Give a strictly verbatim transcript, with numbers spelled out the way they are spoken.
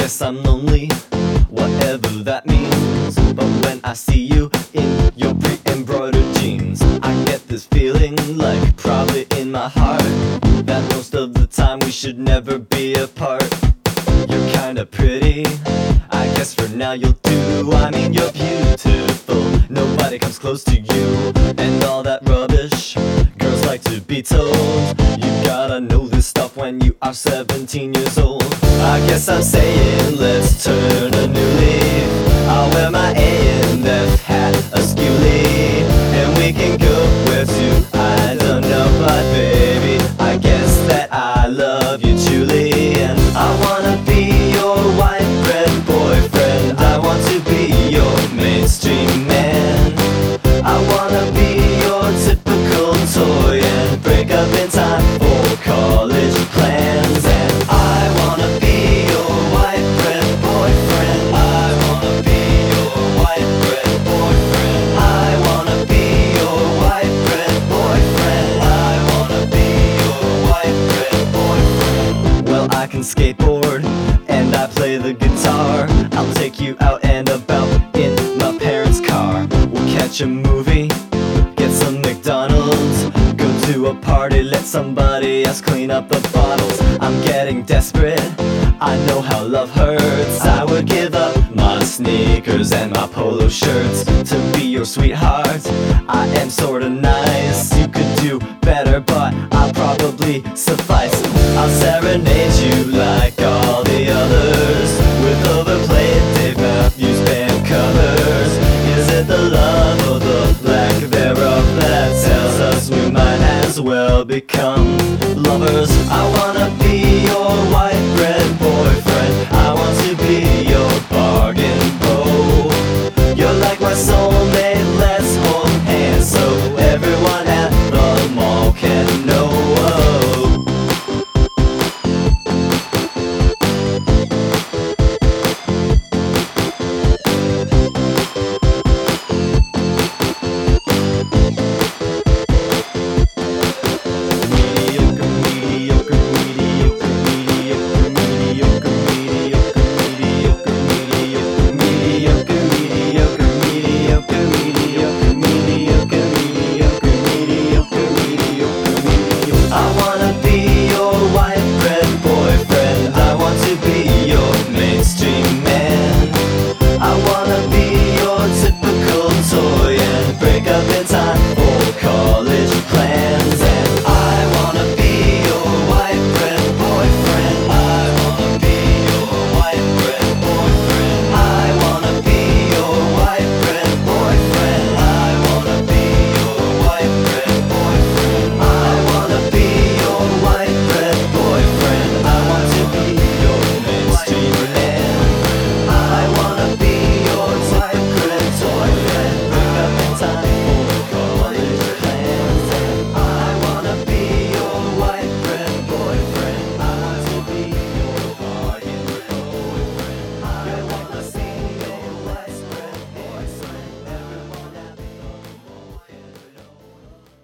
guess I'm lonely, whatever that means. But when I see you in your pre-embroidered jeans, I get this feeling, like probably in my heart, that most of the time we should never be apart. You're kinda pretty, I guess for now you'll do. I mean, you're beautiful, nobody comes close to you. And all that rubbish girls like to be told, you gotta know this stuff when you are seventeen years old. I guess I'm saying let's turn a new leaf. I'll wear my A and F hat askew-ly, and we can go where to, I don't know. But baby, I guess that I love you truly, and I wanna be your white bread boyfriend. I want to be your mainstream man. I wanna be your typical toy and break up in time for college plans. And I wanna be your white bread boyfriend. I wanna be your white bread boyfriend. I wanna be your white bread boyfriend. I wanna be your white bread boyfriend. Well, I can skateboard and I play the guitar. I'll take you out and about in my parents' car. We'll catch a movie, get some McDonald's, go to a party, let somebody else clean up the bottles. I'm getting desperate, I know how love hurts. I would give up my sneakers and my polo shirts to be your sweetheart. I am sorta nice, you could do better, but I'll probably suffice. I'll serenade you like all the others, with overplayed Dave Matthews Band covers. Is it the love or the lack thereof that tells us we might as well become lovers? I wanna be your white bread boyfriend. I want to be your bargain bow. You're like my soulmate, let's hold hands so everyone at the mall can know. Typical toy and break up in time for college.